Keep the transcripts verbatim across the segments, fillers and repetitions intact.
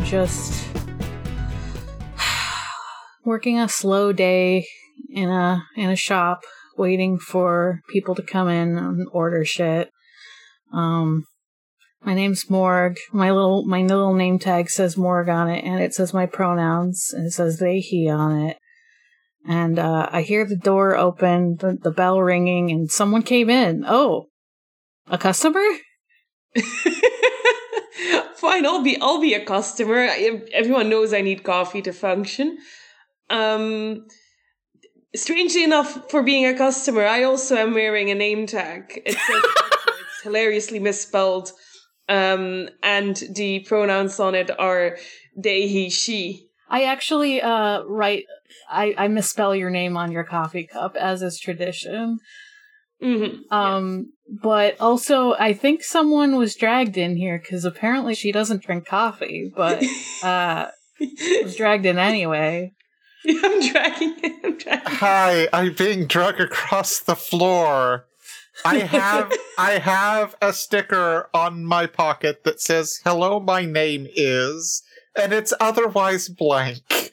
just working a slow day in a in a shop, waiting for people to come in and order shit. Um, my name's Morg. My little my little name tag says Morg on it, and it says my pronouns, and it says they, he on it. And uh, I hear the door open, the, the bell ringing, and someone came in. Oh, a customer? Fine, I'll be I'll be a customer. I, everyone knows I need coffee to function. Um, strangely enough, for being a customer, I also am wearing a name tag. It says it's hilariously misspelled, um, and the pronouns on it are they, he, she. I actually uh write. I, I misspell your name on your coffee cup, as is tradition. Mm-hmm. Um, yeah. But also, I think someone was dragged in here, because apparently she doesn't drink coffee, but uh, was dragged in anyway. Yeah, I'm dragging it. I'm dragging it. Hi, I'm being dragged across the floor. I have I have a sticker on my pocket that says, "Hello, my name is," and it's otherwise blank.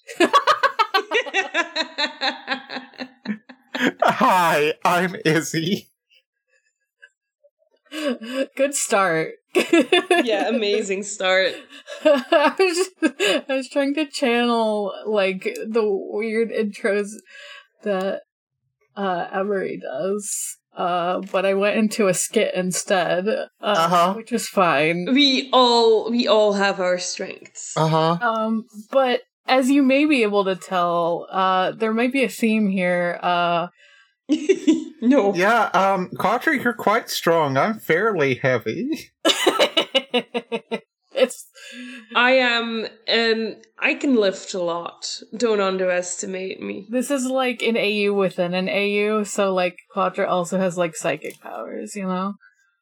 Hi, I'm Izzy. Good start. Yeah, amazing start. I was just, I was trying to channel like the weird intros that uh Emery does. Uh, but I went into a skit instead, uh, uh-huh. which was fine. We all we all have our strengths. Uh-huh. Um, but as you may be able to tell, uh, there might be a theme here. Uh, no. Yeah, um, Quadri, you're quite strong. I'm fairly heavy. it's. I am. Um, I can lift a lot. Don't underestimate me. This is like an A U within an A U, so like Quadra also has like psychic powers, you know.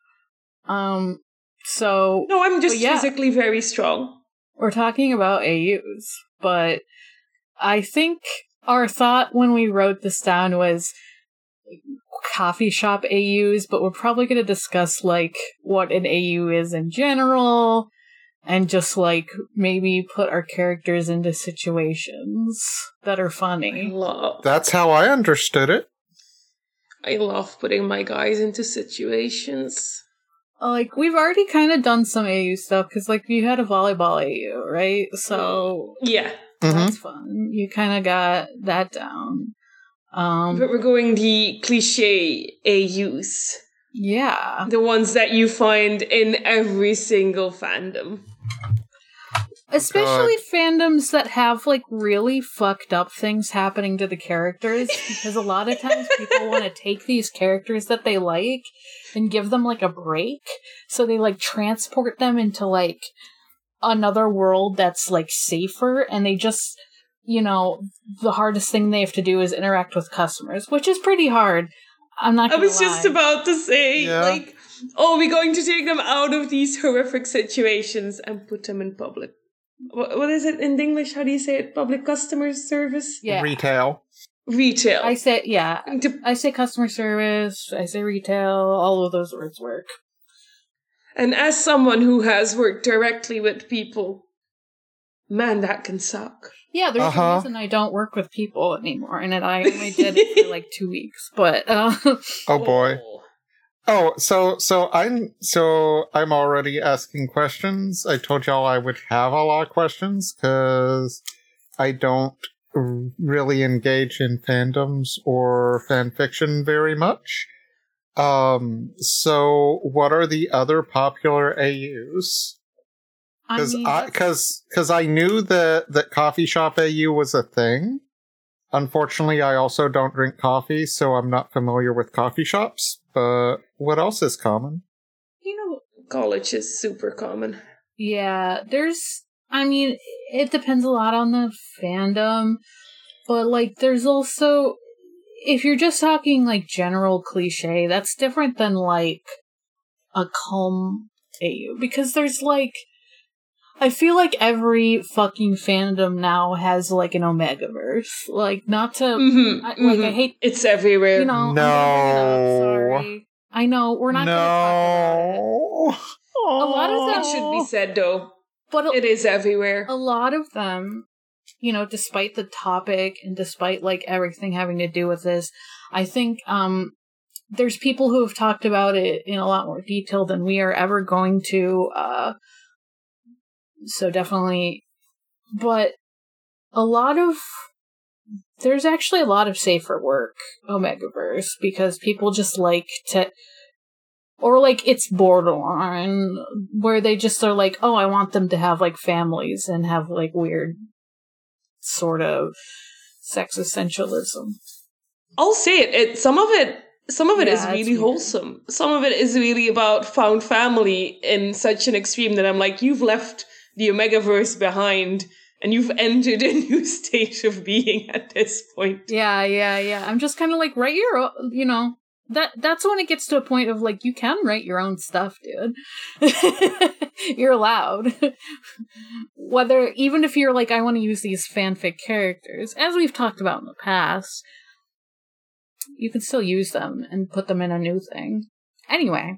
Um. So. No, I'm just yeah. physically very strong. We're talking about A Us, but I think our thought when we wrote this down was coffee shop A Us, but we're probably going to discuss, like, what an A U is in general, and just, like, maybe put our characters into situations that are funny. I love. That's how I understood it. I love putting my guys into situations. Like, we've already kind of done some A U stuff, because, like, you had a volleyball A U, right? So, yeah. That's mm-hmm. fun. You kind of got that down. Um, but we're going the cliche A Us. Yeah. The ones that you find in every single fandom. Especially God. Fandoms that have, like, really fucked up things happening to the characters, because a lot of times people want to take these characters that they like and give them, like, a break, so they, like, transport them into, like, another world that's, like, safer, and they just, you know, the hardest thing they have to do is interact with customers, which is pretty hard. I'm not gonna I was lie. just about to say, yeah. like, oh, we're going to take them out of these horrific situations and put them in public. What, what is it in English? How do you say it? Public customer service? Yeah. Retail. Retail. I say, yeah. I say customer service, I say retail, all of those words work. And as someone who has worked directly with people, man, that can suck. Yeah, there's uh-huh. a reason I don't work with people anymore, and I only did it for like two weeks. But uh, oh boy, oh so so I'm so I'm already asking questions. I told y'all I would have a lot of questions because I don't really engage in fandoms or fan fiction very much. Um, so what are the other popular A Us? Because I because because I knew that that coffee shop A U was a thing. Unfortunately, I also don't drink coffee, so I'm not familiar with coffee shops. But what else is common? You know, college is super common. Yeah, there's. I mean, it depends a lot on the fandom, but like, there's also, if you're just talking like general cliche, that's different than like a calm A U, because there's like. I feel like every fucking fandom now has, like, an Omegaverse. Like, not to... Mm-hmm, I, like, mm-hmm. I hate... It's everywhere. You know, no. I'm sorry. I know, we're not no. going to talk about it. A lot of It that... should be said, though. but a, it is everywhere. A lot of them, you know, despite the topic and despite like everything having to do with this, I think um, there's people who have talked about it in a lot more detail than we are ever going to. Uh, so definitely, but a lot of there's actually a lot of safer work Omegaverse because people just like to. Or, like, it's borderline, where they just are like, oh, I want them to have, like, families and have, like, weird sort of sex essentialism. I'll say it. it some of it some of it Yeah, is it's really weird. wholesome. Some of it is really about found family in such an extreme that I'm like, you've left the Omegaverse behind and you've entered a new state of being at this point. Yeah, yeah, yeah. I'm just kind of like, write your own, you know, that that's when it gets to a point of, like, you can write your own stuff, dude. You're allowed. Whether, even if you're like, I want to use these fanfic characters, as we've talked about in the past, you can still use them and put them in a new thing. Anyway.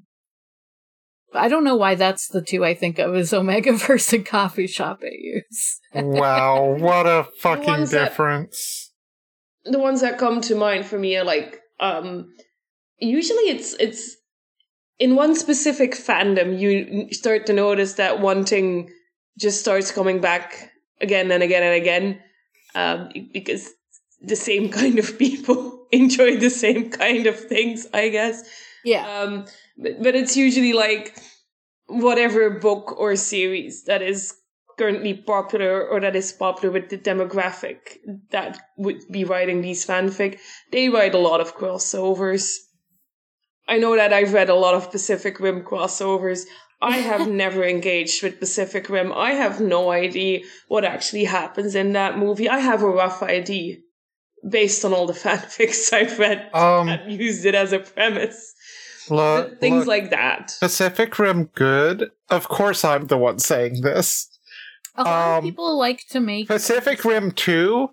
I don't know why that's the two I think of as Omegaverse and Coffee Shop A Us. Wow, what a fucking ones that- difference. The ones that come to mind for me are like, um, usually it's it's in one specific fandom you start to notice that one thing just starts coming back again and again and again, um, because the same kind of people enjoy the same kind of things, I guess. Yeah. Um, but, but it's usually like whatever book or series that is currently popular or that is popular with the demographic that would be writing these fanfic. They write a lot of crossovers. I know that I've read a lot of Pacific Rim crossovers. I have never engaged with Pacific Rim. I have no idea what actually happens in that movie. I have a rough idea based on all the fanfics I've read Um, that used it as a premise. Look, Things look, like that. Pacific Rim good. Of course, I'm the one saying this. A lot Um, of people like to make Pacific Rim two,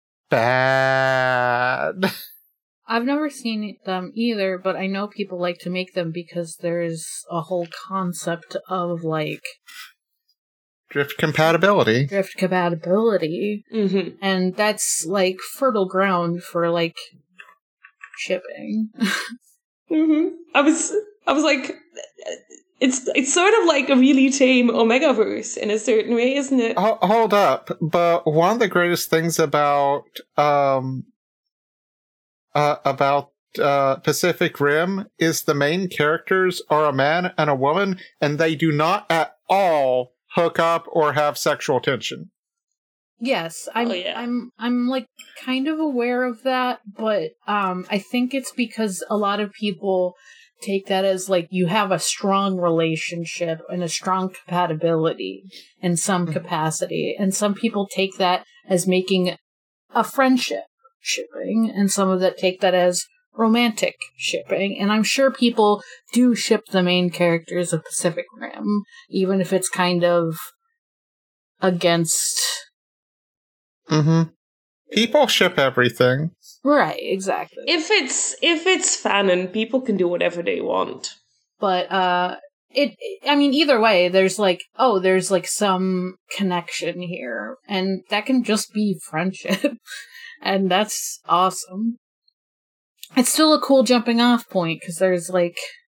bad. I've never seen them either, but I know people like to make them because there's a whole concept of, like, Drift compatibility. drift compatibility, Mm-hmm. and that's, like, fertile ground for, like, shipping. Mm-hmm. I was, I was like, it's it's sort of like a really tame Omegaverse in a certain way, isn't it? Ho- hold up, but one of the greatest things about um uh, about uh, Pacific Rim is the main characters are a man and a woman, and they do not at all hook up or have sexual tension. Yes, I'm Oh, yeah. I'm I'm like kind of aware of that, but um I think it's because a lot of people take that as like you have a strong relationship and a strong compatibility in some capacity, and some people take that as making a friendship shipping, and some of that take that as romantic shipping, and I'm sure people do ship the main characters of Pacific Rim, even if it's kind of against. Mm-hmm. People ship everything. Right, exactly. If it's if it's fanon, people can do whatever they want. But uh it I mean either way there's like oh there's like some connection here, and that can just be friendship. And that's awesome. It's still a cool jumping off point because there's like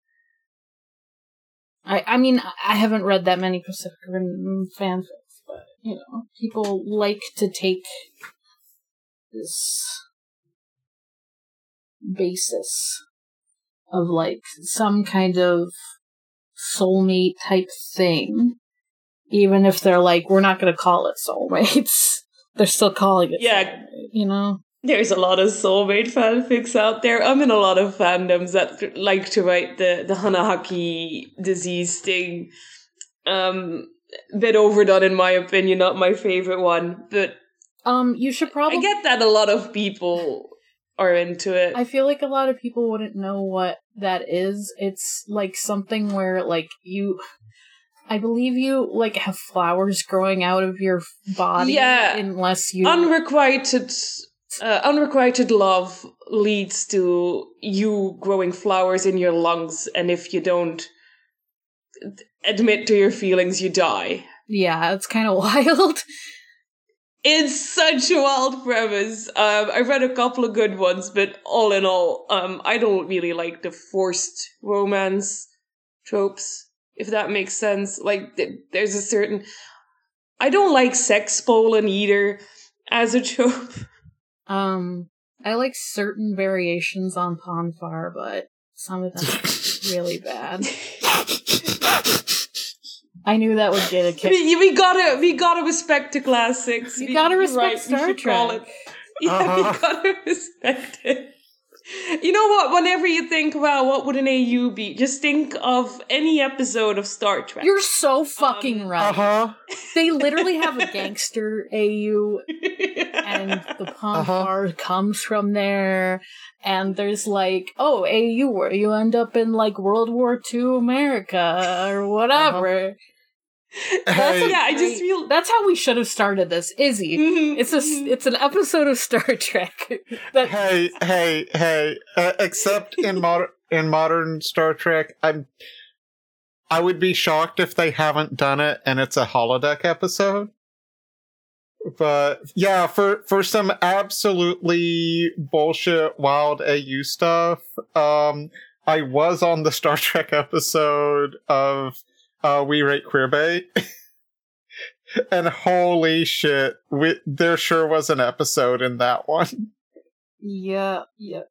I I mean I haven't read that many Pacific Rim fanfics, but you know, people like to take this basis of like some kind of soulmate type thing, even if they're like, we're not going to call it soulmates. They're still calling it. Yeah. soulmate, you know. There's a lot of soulmate fanfics out there. I'm in a lot of fandoms that like to write the the Hanahaki disease thing. Um, bit overdone in my opinion, not my favorite one, but Um, you should probably. I get that a lot of people are into it. I feel like a lot of people wouldn't know what that is. It's like something where like you, I believe you like have flowers growing out of your body. Yeah. Unless you. Unrequited, uh, unrequited love leads to you growing flowers in your lungs, and if you don't admit to your feelings, you die. Yeah, it's kind of wild. It's such a wild premise. Um, I've read a couple of good ones, but all in all, um, I don't really like the forced romance tropes, if that makes sense. Like, th- there's a certain... I don't like sex Poland either as a trope. Um, I like certain variations on Ponfar, but some of them are really bad. I knew that would get a kick. We, we gotta, we gotta respect the classics. You We- gotta you're respect right, we Star should call Trek. it. Yeah, Uh-huh. we gotta respect it. You know what? Whenever you think, wow, what would an A U be? Just think of any episode of Star Trek. You're so fucking Um, right. Uh-huh. They literally have a gangster A U, and the Ponfar Uh-huh. comes from there. And there's like, oh, A U, where you end up in like World War Two America or whatever. That's Hey, a yeah, I great- just feel. That's how we should have started this, Izzy. Mhm, It's a mhm. it's an episode of Star Trek. that hey, hey, hey! Uh, except in modern in modern Star Trek, I'm. I would be shocked if they haven't done it, and it's a holodeck episode. But yeah, for for some absolutely bullshit wild A U stuff, um, I was on the Star Trek episode of uh, We Rate Queerbait. And holy shit, we, there sure was an episode in that one. Yeah, yeah.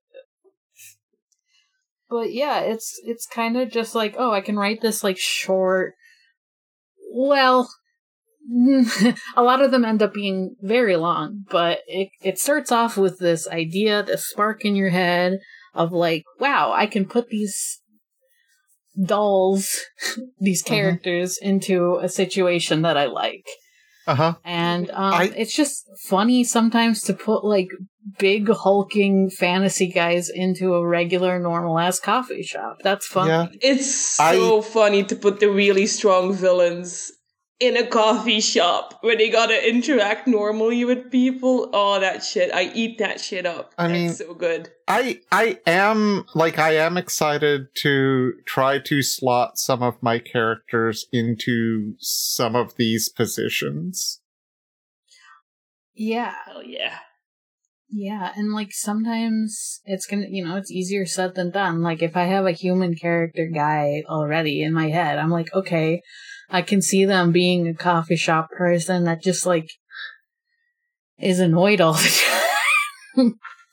But yeah, it's it's kind of just like, oh, I can write this like short. Well, a lot of them end up being very long, but it it starts off with this idea, this spark in your head of like, wow, I can put these dolls, these characters into a situation that I like. Uh-huh. And um, I- it's just funny sometimes to put like big hulking fantasy guys into a regular normal ass coffee shop. That's fun. Yeah. It's so I- funny to put the really strong villains in a coffee shop where they gotta interact normally with people. Oh, that shit. I eat that shit up. I That's mean- so good. I I am like I am excited to try to slot some of my characters into some of these positions. Yeah, Hell yeah. yeah, and like sometimes it's gonna, you know, it's easier said than done. Like if I have a human character guy already in my head, I'm like, okay, I can see them being a coffee shop person that just like is annoyed all the time.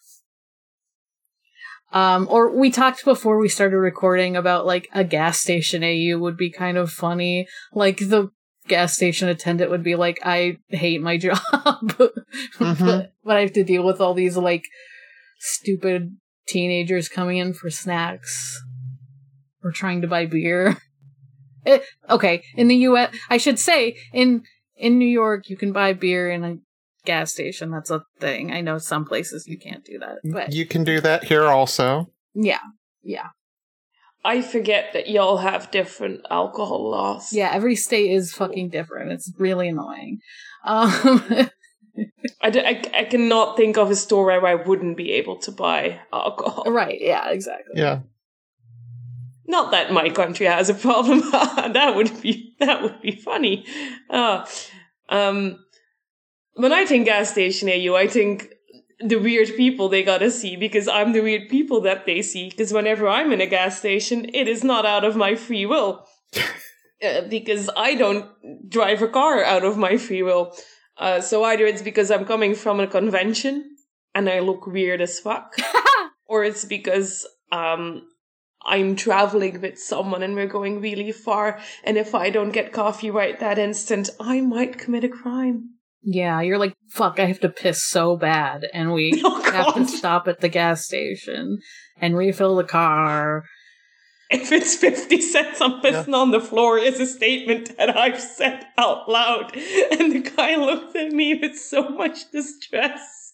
Um, or we talked before we started recording about like a gas station A U would be kind of funny. Like the gas station attendant would be like, I hate my job, Mhm. but, but I have to deal with all these like stupid teenagers coming in for snacks or trying to buy beer. Eh, okay, in the U S, I should say in in New York, you can buy beer in a gas station. That's a thing. I know some places you can't do that, but You can do that here also. yeah, yeah, I forget that y'all have different alcohol laws. yeah. Every state is fucking different. It's really annoying. Um, I, d- I, I cannot think of a store where I wouldn't be able to buy alcohol. right? Yeah, exactly. Yeah. Not that my country has a problem. that would be that would be funny. Uh, um, when I think gas station A U, I think the weird people they gotta see because I'm the weird people that they see. Because whenever I'm in a gas station, it is not out of my free will. uh, because I don't drive a car out of my free will. Uh, so either it's because I'm coming from a convention and I look weird as fuck, or it's because um. I'm traveling with someone and we're going really far, and if I don't get coffee right that instant, I might commit a crime. Yeah, you're like, fuck, I have to piss so bad, and we Oh, have to God. stop at the gas station and refill the car. If it's fifty cents I'm pissing on the floor is a statement that I've said out loud, and the guy looked at me with so much distress.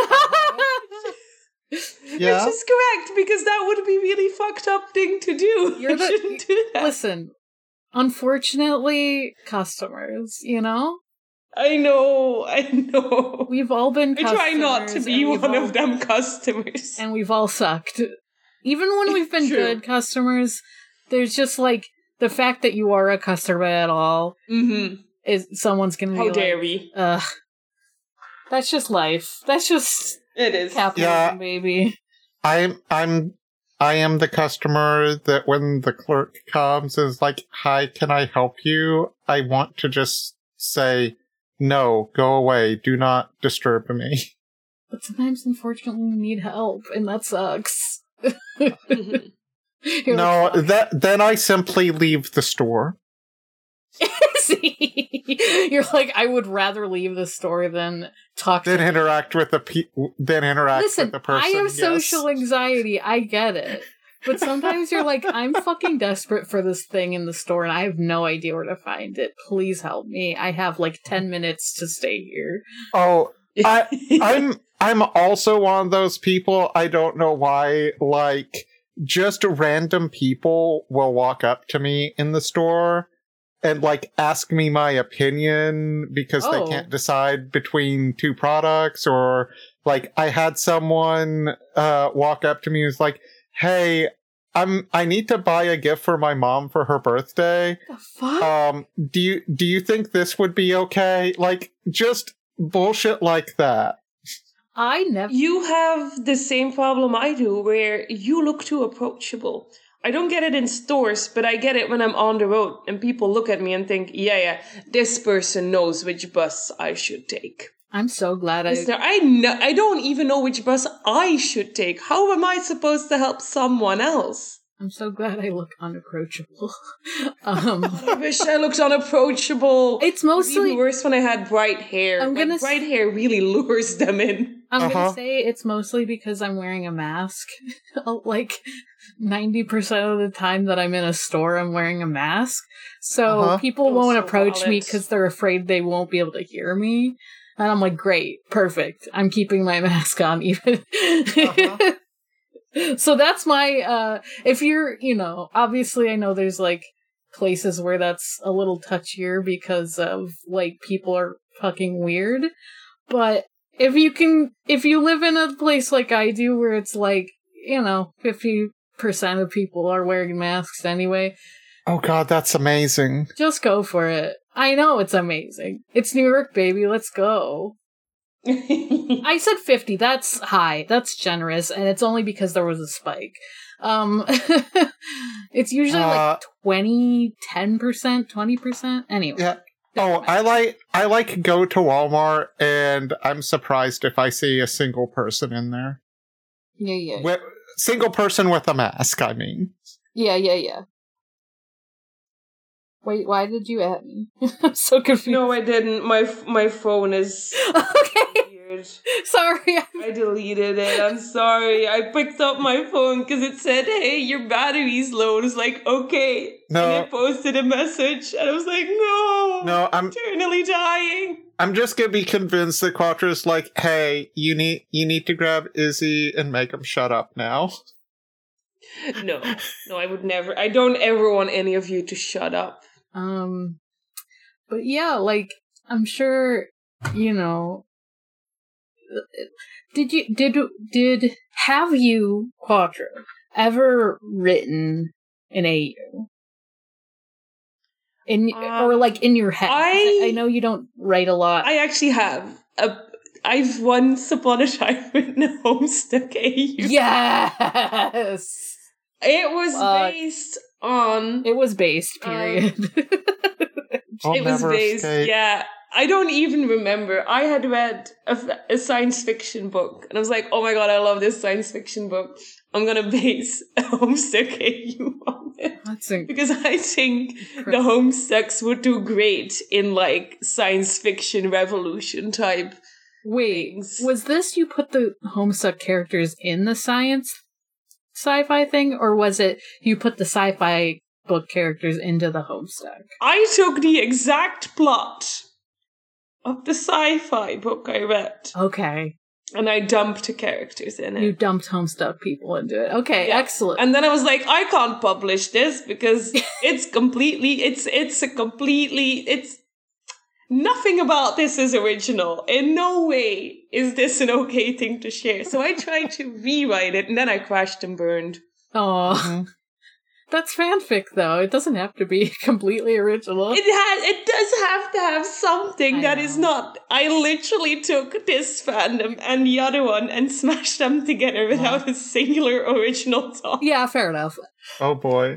Yeah. Which is correct, because that would be a really fucked up thing to do. You're I the- shouldn't do that. Listen, unfortunately, customers, you know? I know, I know. We've all been I customers. try not to be and we've one all- of them customers. And we've all sucked. Even when we've been True. good customers, there's just like the fact that you are a customer at all Mm-hmm. is someone's gonna How be dare like, we? Ugh. That's just life. That's just It is. capitalism, Yeah. baby. I'm I'm I am the customer that when the clerk comes is like, "Hi, can I help you?" I want to just say, "No, go away. Do not disturb me." But sometimes, unfortunately, we need help, and that sucks. Mhm. You're No, like, "Fuck." that then I simply leave the store. See? You're like, I would rather leave the store than talk Then to interact with the pe- then interact Listen, with the person. I have yes. social anxiety. I get it. But sometimes you're like, I'm fucking desperate for this thing in the store and I have no idea where to find it. Please help me. I have like ten minutes to stay here. Oh, I I'm I'm also one of those people. I don't know why. Like, just random people will walk up to me in the store and like ask me my opinion because Oh. they can't decide between two products, or like I had someone uh walk up to me and was like, "Hey, I'm I need to buy a gift for my mom for her birthday. The fuck? Um, do you do you think this would be okay?" Like, just bullshit like that. I never. You have the same problem I do, where you look too approachable. I don't get it in stores, but I get it when I'm on the road and people look at me and think, yeah, yeah, this person knows which bus I should take. I'm so glad I. Listener, I know, I don't even know which bus I should take. How am I supposed to help someone else? I'm so glad I look unapproachable. um, I wish I looked unapproachable. it's It would be mostly. worse when I had bright hair. I'm Like, gonna s- bright hair really lures them in. I'm Uh-huh. gonna say it's mostly because I'm wearing a mask. Like ninety percent of the time that I'm in a store, I'm wearing a mask. So Uh-huh. people Oh, won't so approach me valid. because they're afraid they won't be able to hear me. And I'm like, great, perfect. I'm keeping my mask on even. Uh-huh. So that's my, uh, if you're, you know, obviously I know there's like places where that's a little touchier because of like people are fucking weird. But if you can, if you live in a place like I do where it's like, you know, fifty percent of people are wearing masks anyway, Oh god, that's amazing. just go for it. I know it's amazing. It's New York, baby. Let's go. I said fifty. That's high. That's generous. And it's only because there was a spike. Um, it's usually Uh, like twenty, ten percent, twenty percent. Anyway. Yeah. Oh, I like I like go to Walmart and I'm surprised if I see a single person in there. Yeah, yeah. Wi- single person with a mask, I mean. Yeah, yeah, yeah. Wait, why did you add me? I'm so confused. No, I didn't. My f- my phone is Okay. weird. Sorry. I deleted it. I'm sorry. I picked up my phone because it said, "Hey, your battery's low." And I was like, "Okay." No. And I posted a message, and I was like, "No, No, I'm eternally dying." I'm just gonna be convinced that Quattro's like, "Hey, you need you need to grab Izzy and make him shut up now." No, no, I would never. I don't ever want any of you to shut up. Um, but yeah, like, I'm sure, you know, did you, did, did, have you, Quattro, ever written an A U? In, Um, or like in your head? 'Cause I, I- I know you don't write a lot. I actually have. A, I've once upon a time written a Homestuck A U. Yes! It was Fuck. based on. It was based, period. I'll it was never based, escape. yeah. I don't even remember. I had read a, f- a science fiction book, and I was like, "Oh my god, I love this science fiction book. I'm gonna base a Homestuck A U on it That's inc- because I think Incredible. the Homestucks would do great in like science fiction revolution type Wait, things." was this you put the Homestuck characters in the science sci-fi thing, or was it you put the sci-fi book characters into the Homestuck? I took the exact plot of the sci-fi book I read, Okay, and I dumped the characters in it. you dumped Homestuck people into it. Okay, Yeah. excellent. And then I was like, I can't publish this because it's completely, it's it's a completely, it's nothing about this is original. In no way is this an okay thing to share. So I tried to rewrite it, and then I crashed and burned. Oh, Mhm. that's fanfic, though. It doesn't have to be completely original. It has. It does have to have something I that know. is not. I literally took this fandom and the other one and smashed them together without a singular original thought. Yeah, fair enough. Oh boy.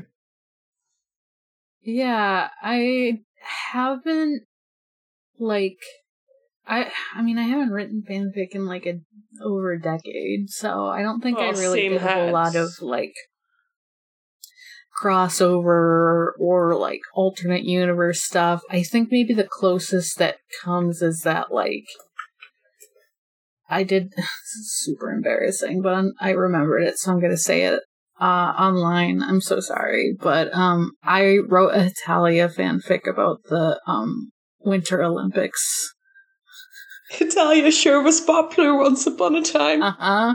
Yeah, I haven't, like, I I mean, I haven't written fanfic in, like, a over a decade, so I don't think Oh, I really same did a whole lot of, hats. like, crossover or, like, alternate universe stuff. I think maybe the closest that comes is that, like, I did, this is super embarrassing, but I'm, I remembered it, so I'm gonna say it uh, online. I'm so sorry, but um, I wrote a Italia fanfic about the um Winter Olympics. Italia sure was popular once upon a time. Uh-huh.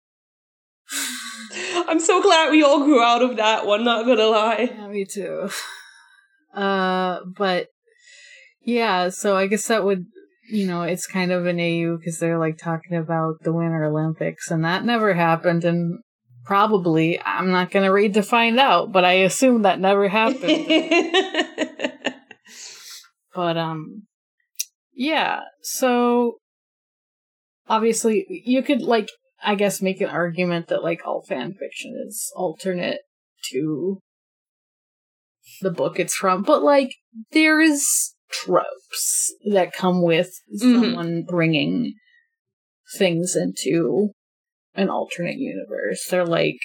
I'm so glad we all grew out of that one, not gonna lie. Yeah, me too. Uh, but yeah, so I guess that would, you know, it's kind of an A U because they're like talking about the Winter Olympics, and that never happened, and probably, I'm not gonna read to find out, but I assume that never happened. But, um, yeah, so obviously you could, like, I guess make an argument that, like, all fan fiction is alternate to the book it's from, but, like, there is tropes that come with Mhm. someone bringing things into an alternate universe. They're like,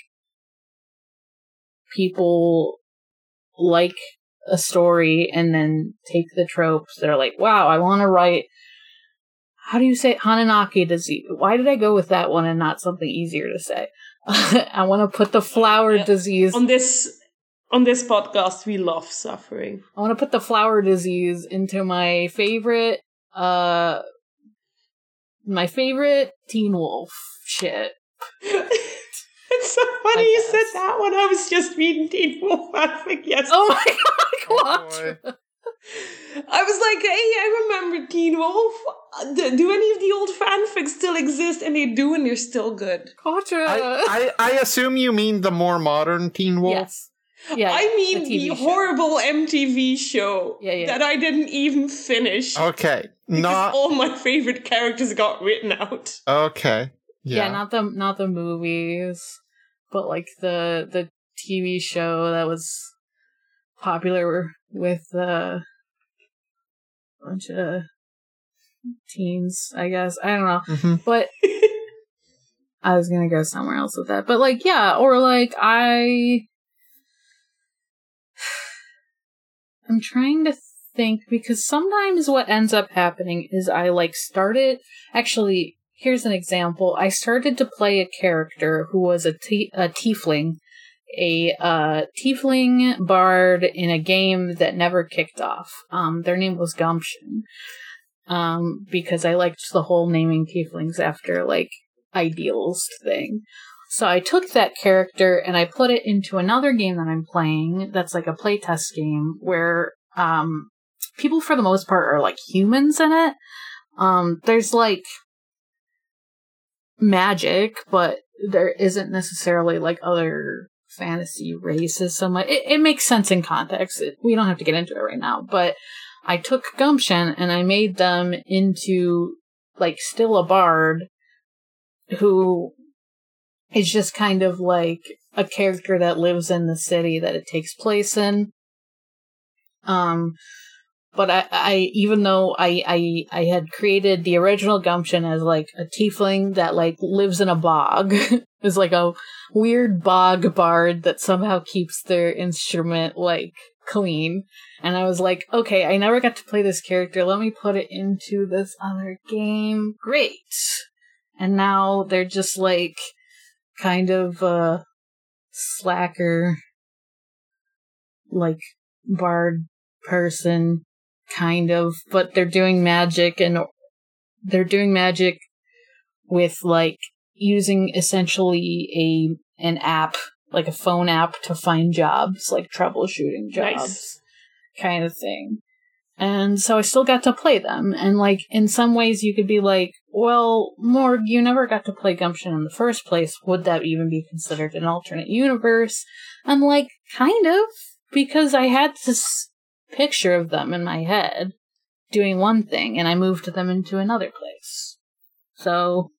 people like a story and then take the tropes. They're like, wow, I want to write, how do you say it? Hananaki disease. Why did I go with that one and not something easier to say? I want to put the flower Yeah. disease. On this on this podcast, we love suffering. I want to put the flower disease into my favorite, uh, my favorite Teen Wolf shit. It's so funny I you said guess. that one. I was just reading Teen Wolf fanfic yesterday. Oh my god, Oh Quatra. boy. I was like, hey, I remember Teen Wolf. Do, do any of the old fanfics still exist? And they do, and they're still good. Quatra. I, I, I assume you mean the more modern Teen Wolf? Yes. Yeah, I yeah, mean the T V the show. horrible M T V show Yeah, yeah. that I didn't even finish Okay. because Not all my favorite characters got written out. okay. Yeah. Yeah. not the not the movies, but like the the T V show that was popular with uh, a bunch of teens, I guess. I don't know, Mhm. but I was gonna go somewhere else with that. But like, yeah, or like I, I'm trying to think because sometimes what ends up happening is I like started. Actually, here's an example. I started to play a character who was a, t- a tiefling, a uh, tiefling bard in a game that never kicked off. Um, their name was Gumption. Um, because I liked the whole naming tieflings after like ideals thing. So I took that character and I put it into another game that I'm playing that's like a playtest game where um people for the most part are like humans in it. Um there's like magic, but there isn't necessarily like other fantasy races so much. It, it makes sense in context. It, we don't have to get into it right now, but I took Gumption and I made them into like still a bard who is just kind of like a character that lives in the city that it takes place in. Um, but I, I even though I, I, I had created the original Gumption as like a tiefling that like lives in a bog, is like a weird bog bard that somehow keeps their instrument like clean. And I was like, okay, I never got to play this character. Let me put it into this other game. Great. And now they're just like kind of uh slacker like bard person kind of, but they're doing magic and they're doing magic with like using essentially a an app, like a phone app to find jobs, like troubleshooting jobs. Nice. Kind of thing. And so I still got to play them. And like in some ways you could be like, well, Morg, you never got to play Gumption in the first place. Would that even be considered an alternate universe? I'm like, kind of, because I had this picture of them in my head doing one thing, and I moved them into another place. So,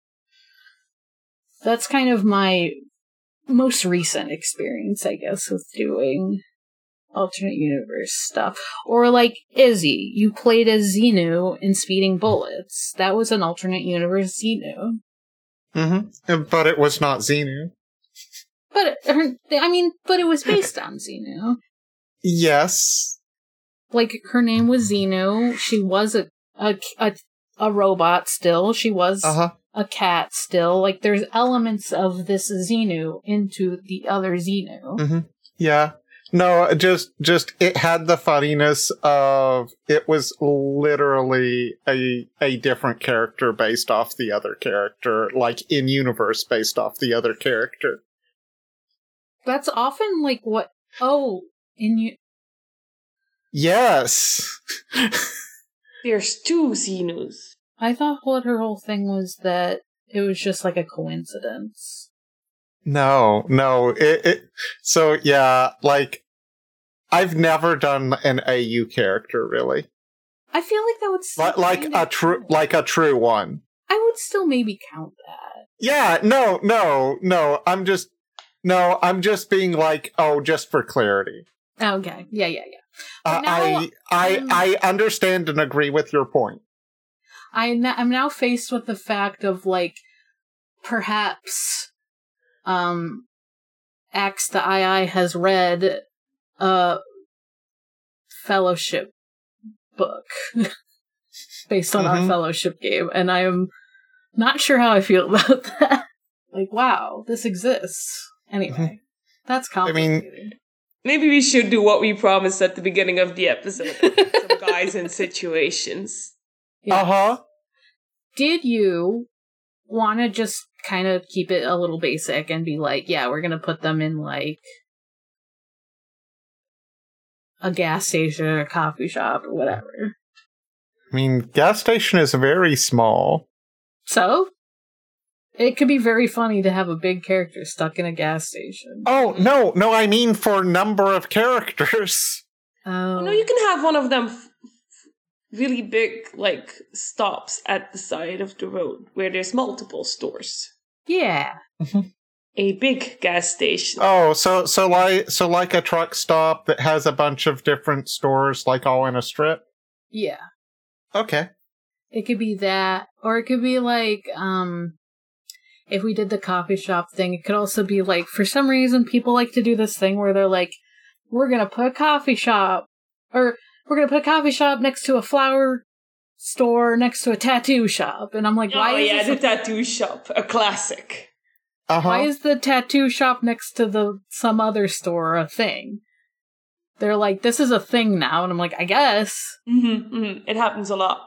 that's kind of my most recent experience, I guess, with doing alternate universe stuff. Or like Izzy, you played as Xenu in Speeding Bullets. That was an alternate universe Xenu. Mm-hmm. But it was not Xenu. But, her, I mean, but it was based on Xenu. Yes. Like, her name was Xenu. She was a a, a, a robot still. She was uh-huh. a cat still. Like, there's elements of this Xenu into the other Xenu. Mm-hmm. Yeah. No, just, just, it had the funniness of, it was literally a, a different character based off the other character, like in-universe based off the other character. That's often, like, what, oh, in you. Yes! There's two Xenus. I thought what her whole thing was that it was just, like, a coincidence. No, no, it, it, so yeah, like, I've never done an A U character, really. I feel like that would still Like, like a true, like a true one. I would still maybe count that. Yeah, no, no, no, I'm just, no, I'm just being like, oh, just for clarity. Okay, yeah, yeah, yeah. Uh, now, I, I, um, I understand and agree with your point. I, I'm now faced with the fact of, like, perhaps, um, Axe the I I has read a Fellowship book based on mm-hmm. our Fellowship game, and I am not sure how I feel about that. Like, wow, this exists. Anyway, mm-hmm. that's complicated. I mean, maybe we should do what we promised at the beginning of the episode. Some guys in situations. Yeah. Uh-huh. Did you want to just kind of keep it a little basic and be like, yeah, we're going to put them in, like, a gas station or a coffee shop or whatever? I mean, gas station is very small. So? It could be very funny to have a big character stuck in a gas station. Oh, no, no, I mean for number of characters. Oh. oh no, you can have one of them f- really big, like, stops at the side of the road where there's multiple stores. Yeah. Mm-hmm. A big gas station. Oh, so so like so like a truck stop that has a bunch of different stores, like all in a strip? Yeah. Okay. It could be that, or it could be like, um, if we did the coffee shop thing, it could also be like, for some reason, people like to do this thing where they're like, we're gonna put a coffee shop, or we're gonna put a coffee shop next to a flower store, next to a tattoo shop, and I'm like, why oh, is yeah, this the a- tattoo shop, a classic. Uh-huh. Why is the tattoo shop next to the some other store a thing? They're like, this is a thing now, and I'm like, I guess. Mm-hmm, mm-hmm. It happens a lot.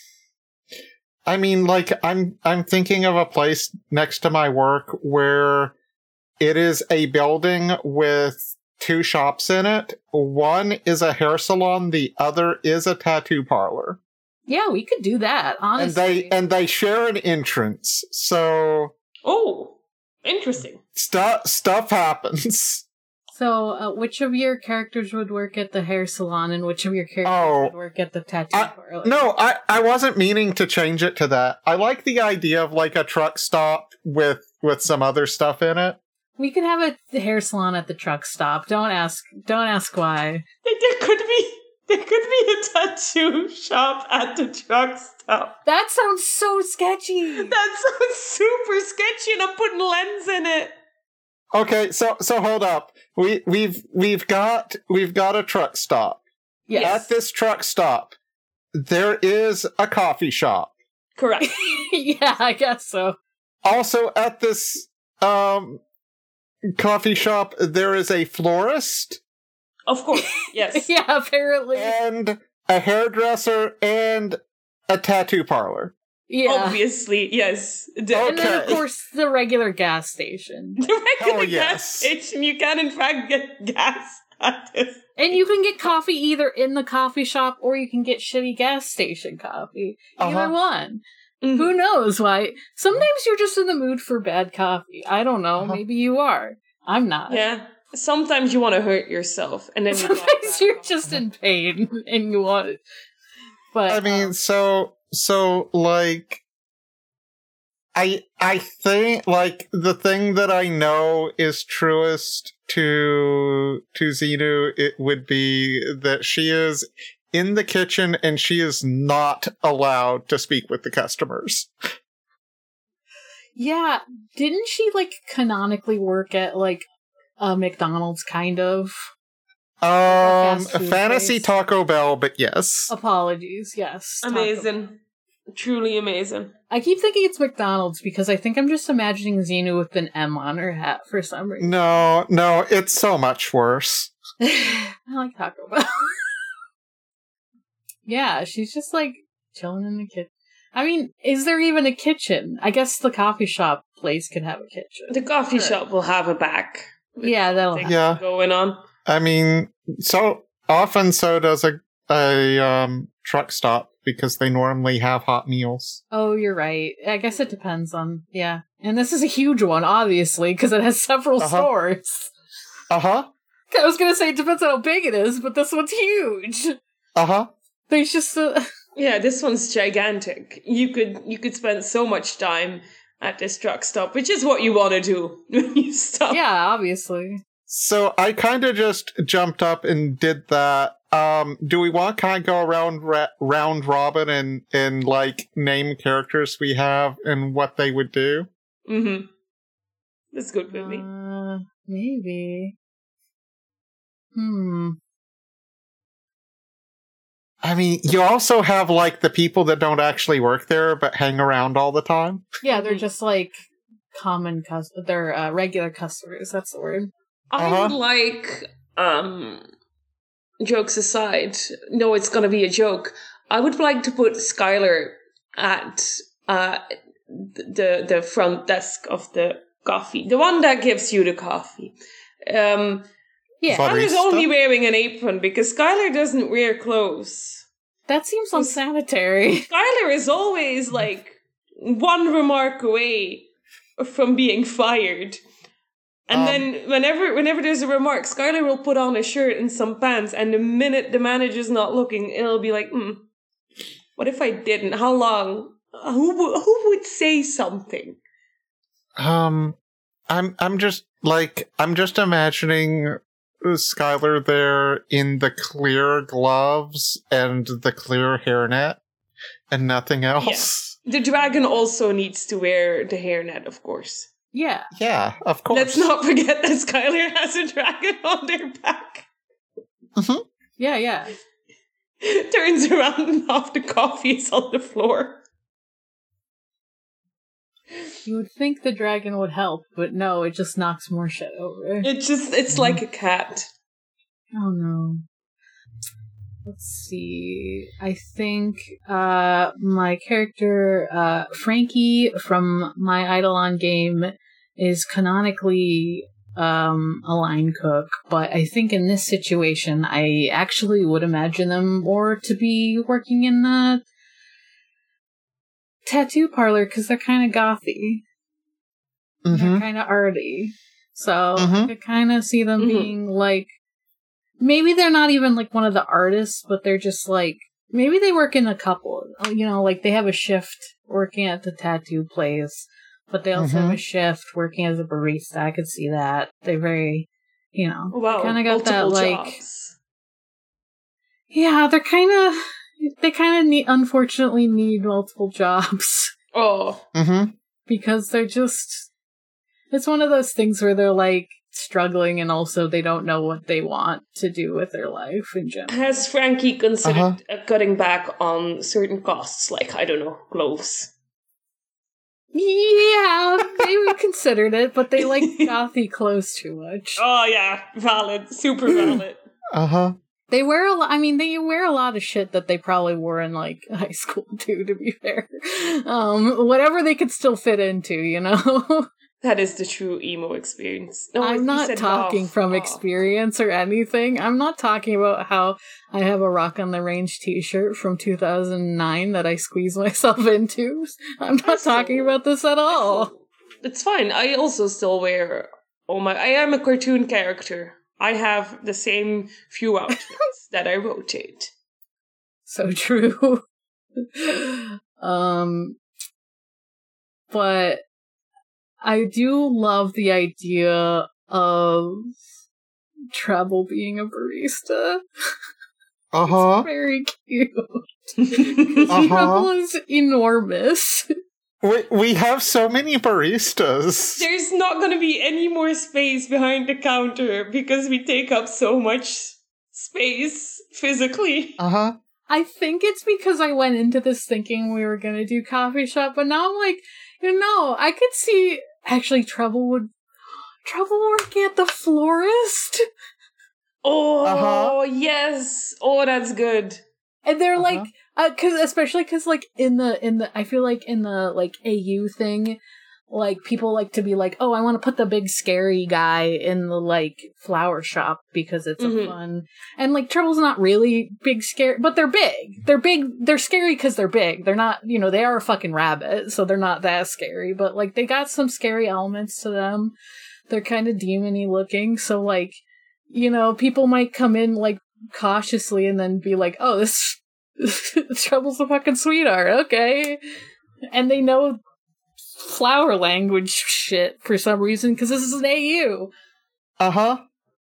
I mean, like, I'm I'm thinking of a place next to my work where it is a building with two shops in it. One is a hair salon, the other is a tattoo parlor. Yeah, we could do that, honestly. And they and they share an entrance, so oh, interesting. Stuff stuff happens. So, uh, which of your characters would work at the hair salon, and which of your characters oh, would work at the tattoo I, parlor? No, I, I wasn't meaning to change it to that. I like the idea of like a truck stop with with some other stuff in it. We could have a hair salon at the truck stop. Don't ask. Don't ask why. There could be there could be a tattoo shop at the truck stop. That sounds so sketchy. That sounds super sketchy, and I'm putting lens in it. Okay, so so hold up. We we've we've got we've got a truck stop. Yes. At this truck stop, there is a coffee shop. Correct. Yeah, I guess so. Also at this um coffee shop, there is a florist. Of course, yes. Yeah, apparently. And a hairdresser and a tattoo parlor. Yeah. Obviously, yes. The, okay. And then, of course, the regular gas station. The regular oh, gas yes. station. You can, in fact, get gas at this. And you can get coffee either in the coffee shop or you can get shitty gas station coffee. Either uh-huh. one. Mhm. Who knows why? Sometimes you're just in the mood for bad coffee. I don't know. Uh-huh. Maybe you are. I'm not. Yeah. Sometimes you want to hurt yourself, and then you got Sometimes that you're coffee. just in pain and you want it. But I mean, um, so so like, I I think like the thing that I know is truest to to Xenu, it would be that she is in the kitchen and she is not allowed to speak with the customers. yeah, didn't she like canonically work at like a McDonald's kind of? Um, fast food fantasy place. Taco Bell, but yes. Apologies, yes. Taco Bell. Amazing. Truly amazing. I keep thinking it's McDonald's because I think I'm just imagining Xenu with an M on her hat for some reason. No, no, it's so much worse. I like Taco Bell. Yeah, she's just like chilling in the kitchen. I mean, is there even a kitchen? I guess the coffee shop place could have a kitchen. The coffee Sure. shop will have a back. Yeah, that'll Things happen. Yeah. going on. I mean, so often so does a a um truck stop because they normally have hot meals. Oh, you're right. I guess it depends on, yeah. And this is a huge one, obviously, because it has several Uh-huh. stores. Uh huh. I was gonna say it depends on how big it is, but this one's huge. Uh huh. There's just a... Yeah, this one's gigantic. You could you could spend so much time at this truck stop, which is what you want to do when you stop. Yeah, obviously. So I kind of just jumped up and did that. Um, do we want to kind of go around ra- round robin and and like name characters we have and what they would do? Mm-hmm. That's good with me. Uh, maybe. Hmm. I mean, you also have like the people that don't actually work there but hang around all the time. Yeah, they're just like common cus- they're uh, regular customers, that's the word. I Uh-huh. would like, um, jokes aside, no, it's gonna be a joke. I would like to put Skylar at uh the the front desk of the coffee, the one that gives you the coffee. Um, Yeah, But- Skylar's Barista? only wearing an apron because Skylar doesn't wear clothes. that seems unsanitary. Skylar is always like one remark away from being fired. And Um, then whenever whenever there's a remark, Skylar will put on a shirt and some pants, and the minute the manager's not looking, it'll be like, hmm, what if I didn't? How long? Who w- who would say something? Um, I'm I'm just like I'm just imagining Skylar there in the clear gloves and the clear hairnet and nothing else. The dragon also needs to wear the hairnet, of course. Yeah. Yeah, of course. Let's not forget that Skylar has a dragon on their back. Mhm. Yeah, yeah. Turns around and half the coffee is on the floor. You would think the dragon would help, but no, it just knocks more shit over. It just, it's like a cat. Oh no. Let's see. I think uh my character uh Frankie from my Eidolon game is canonically um a line cook, but I think in this situation I actually would imagine them more to be working in the tattoo parlor because they're kind of gothy. They're Mhm. kind of arty. So I Mhm. could kind of see them Mhm. being like, maybe they're not even like one of the artists, but they're just like, maybe they work in a couple, you know, like they have a shift working at the tattoo place, but they also have a shift working as a barista. I could see that. They're very, you know, Wow, kind of got that multiple like, jobs. yeah, they're kind of, they kind of need, unfortunately need multiple jobs Oh, Mhm. because they're just, it's one of those things where they're like struggling and also they don't know what they want to do with their life in general. has Frankie considered Uh-huh. uh, cutting back on certain costs, like, I don't know, gloves? Yeah, they considered it, but they like gothy clothes too much. Oh yeah, valid, super valid. Uh-huh. They wear a lot. I mean, they wear a lot of shit that they probably wore in like high school too. To be fair, um, whatever they could still fit into, you know. That is the true emo experience. No, I'm you not said talking goth. from Oh. experience or anything. I'm not talking about how I have a Rock on the Range t-shirt from two thousand nine that I squeeze myself into. I'm not I talking still- about this at all. It's fine. I also still wear all my. I am a cartoon character. I have the same few outfits that I rotate. So true. um, but I do love the idea of Treble being a barista. Uh huh. Very cute. Uh-huh. Treble is enormous. We we have so many baristas. There's not going to be any more space behind the counter because we take up so much space physically. Uh huh. I think it's because I went into this thinking we were going to do coffee shop, but now I'm like, you know, I could see actually Treble would Treble working at the florist. Oh, Uh-huh. yes. Oh, that's good. And they're Uh-huh. like, uh, cause especially cause like in the, in the, I feel like in the like A U thing, like people like to be like, oh, I want to put the big scary guy in the like flower shop because it's Mhm. a fun, and like Treble's not really big scary, but they're big. They're big. They're scary cause they're big. They're not, you know, they are a fucking rabbit, so they're not that scary, but like they got some scary elements to them. They're kind of demon-y looking, so like, you know, people might come in like cautiously and then be like, oh, this Treble's a fucking sweetheart, okay. And they know flower language shit for some reason, because this is an A U. Uh huh.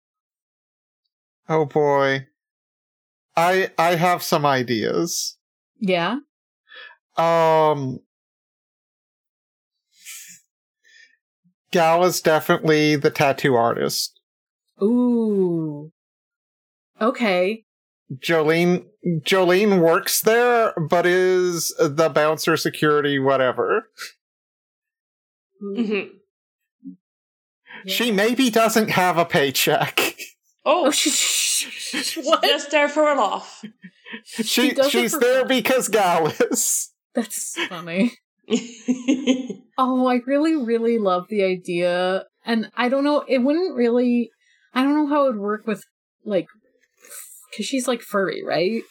Oh boy. I I have some ideas. Yeah? Um Gal is definitely the tattoo artist. Ooh. Okay. Jolene Jolene works there, but is the bouncer, security, whatever. hmm Yeah. She maybe doesn't have a paycheck. Oh, Oh, she's she, what? just there for a laugh. She does it she's for there fun. because Gal is. That's funny. Oh, I really, really love the idea. And I don't know, it wouldn't really, I don't know how it would work with, like, because she's, like, furry, right?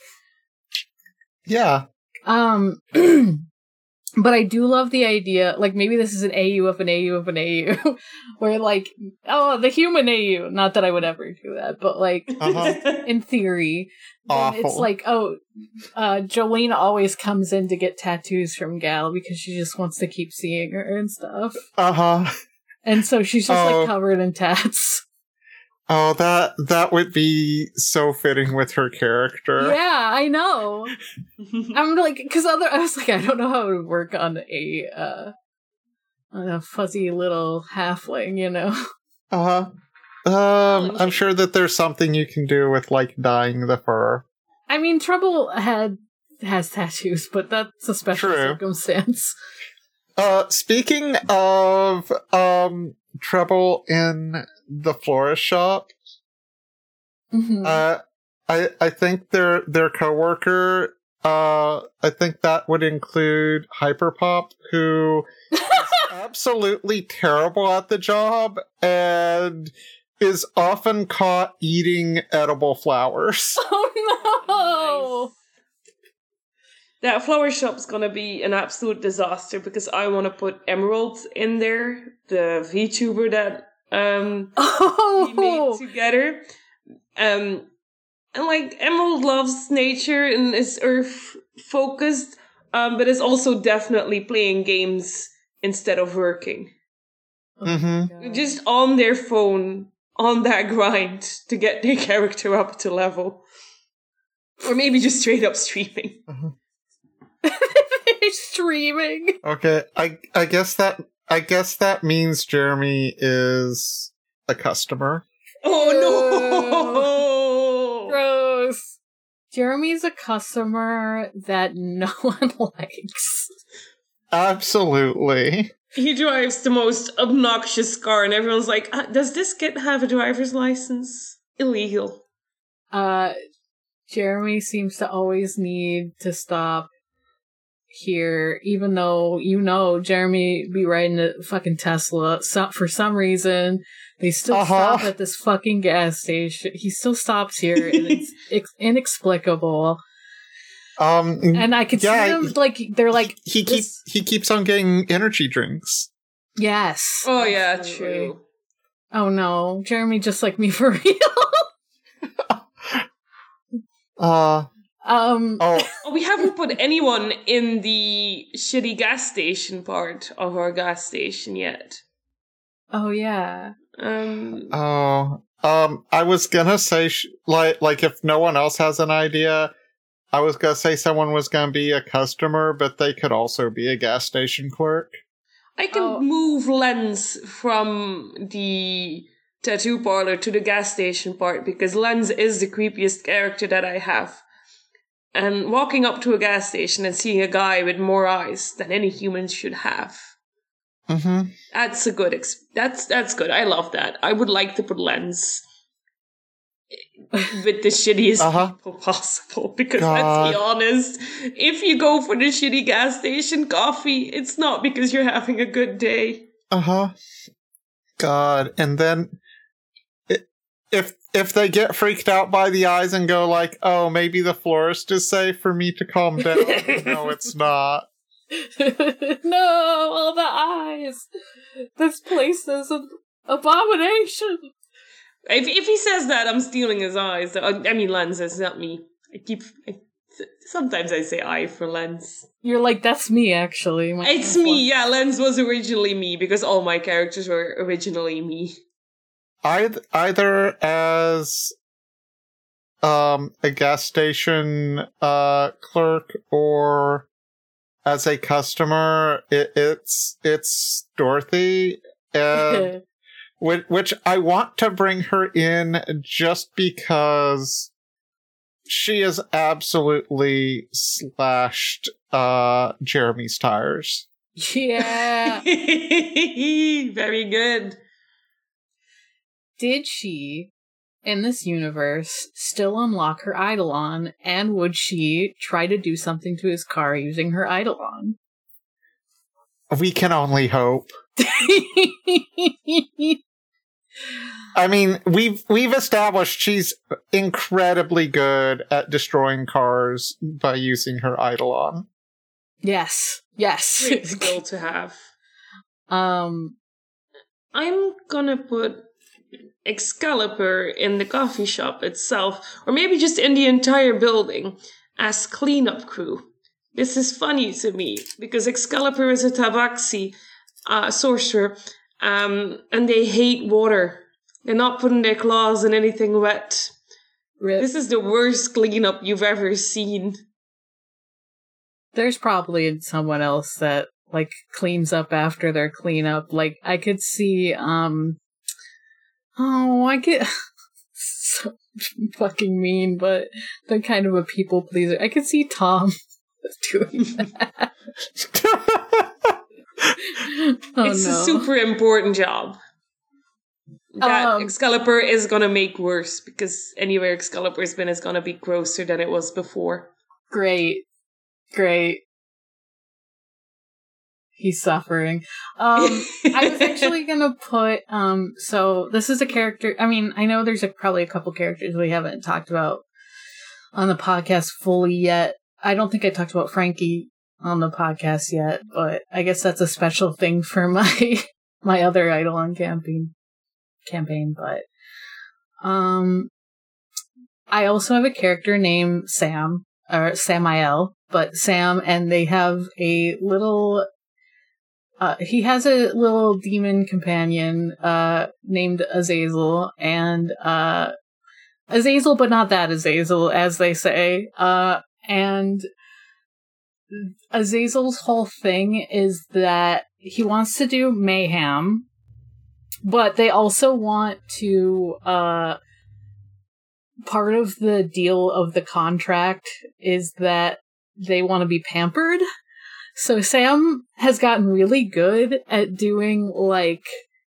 Yeah. Um, but I do love the idea, like, maybe this is an A U of an A U of an A U, where, like, oh, the human A U. Not that I would ever do that, but, like, Uh-huh. in theory, then it's Awful. like, oh, uh, Jolene always comes in to get tattoos from Gal because she just wants to keep seeing her and stuff. Uh-huh. And so she's just, Oh. like, covered in tats. Oh, that that would be so fitting with her character. Yeah, I know. I'm like, because other, I was like, I don't know how it would work on a, uh, on a fuzzy little halfling, you know? Uh-huh. Um, I'm sure that there's something you can do with, like, dyeing the fur. I mean, Trouble had, has tattoos, but that's a special True. circumstance. Uh, speaking of, um, trouble in the florist shop, Mhm. uh, I, I think their, their coworker, uh, I think that would include Hyperpop, who is absolutely terrible at the job and is often caught eating edible flowers. Oh no! That flower shop's gonna be an absolute disaster because I want to put Emerald in there, the VTuber that um we made Oh! together. Um, and like Emerald loves nature and is earth focused, um, but is also definitely playing games instead of working. Mhm. Just on their phone, on that grind to get their character up to level. Or maybe just straight up streaming. Streaming. Okay, I, I guess that, I guess that means Jeremy is a customer. Oh no! Gross. Jeremy's a customer that no one likes. Absolutely. He drives the most obnoxious car, and everyone's like, "Uh, does this kid have a driver's license? Illegal." Uh, Jeremy seems to always need to stop here, even though, you know, Jeremy be riding a fucking Tesla. So, for some reason, they still Uh-huh. stop at this fucking gas station. He still stops here, and it's ex- inexplicable. Um, And I could yeah, see them, like, they're like, he this- keeps he keeps on getting energy drinks. yes. Oh yeah, absolutely. true. Oh no, Jeremy just like me for real. Uh um, oh, Oh, we haven't put anyone in the shitty gas station part of our gas station yet. oh yeah. Um, oh. Um, I was gonna say sh- like like if no one else has an idea, I was gonna say someone was gonna be a customer, but they could also be a gas station clerk. I can Oh. move Lens from the tattoo parlor to the gas station part because Lens is the creepiest character that I have. And walking up to a gas station and seeing a guy with more eyes than any humans should have. Mm-hmm. That's a good ex- that's that's good. I love that. I would like to put Lens with the shittiest Uh-huh. people possible because God. let's be honest, if you go for the shitty gas station coffee, it's not because you're having a good day. Uh-huh. God, and then i- if if they get freaked out by the eyes and go like, "Oh, maybe the florist is safe for me to calm down." No, it's not. No, all the eyes. This place is an abomination. If if he says that, I'm stealing his eyes. I, I mean, Lens, it's not me. I keep. I, sometimes I say I for Lens. You're like, that's me, actually. My It's me, yeah. Lens was originally me because all my characters were originally me. Either, either as um a gas station uh clerk or as a customer, it, it's it's Dorothy, and which, which I want to bring her in just because she has absolutely slashed uh Jeremy's tires. Yeah. Very good. Did she, in this universe, still unlock her Eidolon, and would she try to do something to his car using her Eidolon? We can only hope. I mean, we've we've established she's incredibly good at destroying cars by using her Eidolon. Yes. Yes. Great skill to have. um, I'm gonna put Excalibur in the coffee shop itself, or maybe just in the entire building, as cleanup crew. This is funny to me, because Excalibur is a tabaxi uh, sorcerer, um, and they hate water. They're not putting their claws in anything wet. rip. This is the worst cleanup you've ever seen. There's probably someone else that, like, cleans up after their cleanup. Like, I could see, um... Oh, I get... so fucking mean, but they're kind of a people pleaser. I could see Tom doing that. Oh, It's no. a super important job. That Um, Excalibur is gonna make worse, because anywhere Excalibur's been is gonna be grosser than it was before. Great. Great. He's suffering. Um, I was actually gonna put, um, so this is a character, I mean, I know there's a, probably a couple characters we haven't talked about on the podcast fully yet. I don't think I talked about Frankie on the podcast yet, but I guess that's a special thing for my, my other Eidolon campaign, campaign, but, um, I also have a character named Sam, or Samael, but Sam, and they have a little, uh, he has a little demon companion, uh, named Azazel, and, uh, Azazel, but not that Azazel, as they say, uh, and Azazel's whole thing is that he wants to do mayhem, but they also want to, uh, part of the deal of the contract is that they want to be pampered. So Sam has gotten really good at doing, like,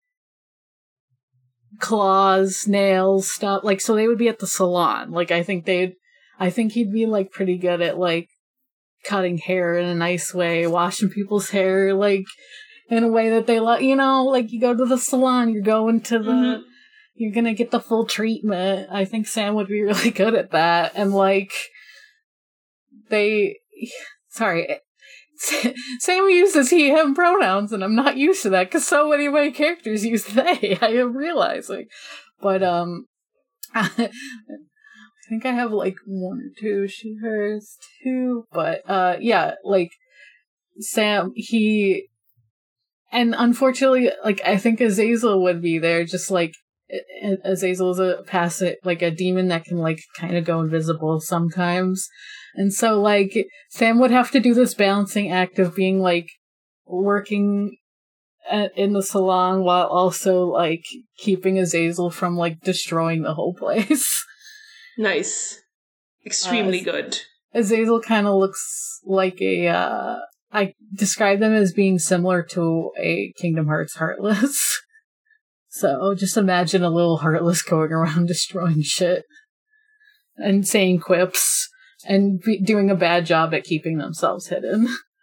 claws, nails, stuff. Like, so they would be at the salon. Like, I think they'd, I think he'd be, like, pretty good at, like, cutting hair in a nice way, washing people's hair, like, in a way that they like, you know, like you go to the salon, you're going to the, mm-hmm. you're gonna get the full treatment. I think Sam would be really good at that. And, like, they, sorry, Sam uses he, him pronouns, and I'm not used to that, because so many of my characters use they, I am realizing. But, um, I think I have, like, one or two, she, hers, two, but, uh, yeah, like, Sam, he, and unfortunately, like, I think Azazel would be there, just, like, Azazel's a passive, like, a demon that can, like, kind of go invisible sometimes. And so, like, Sam would have to do this balancing act of being, like, working at, in the salon while also, like, keeping Azazel from, like, destroying the whole place. Nice. Extremely uh, good. Azazel kind of looks like a, uh, I describe them as being similar to a Kingdom Hearts Heartless. So, just imagine a little Heartless going around destroying shit. And saying quips. And be doing a bad job at keeping themselves hidden.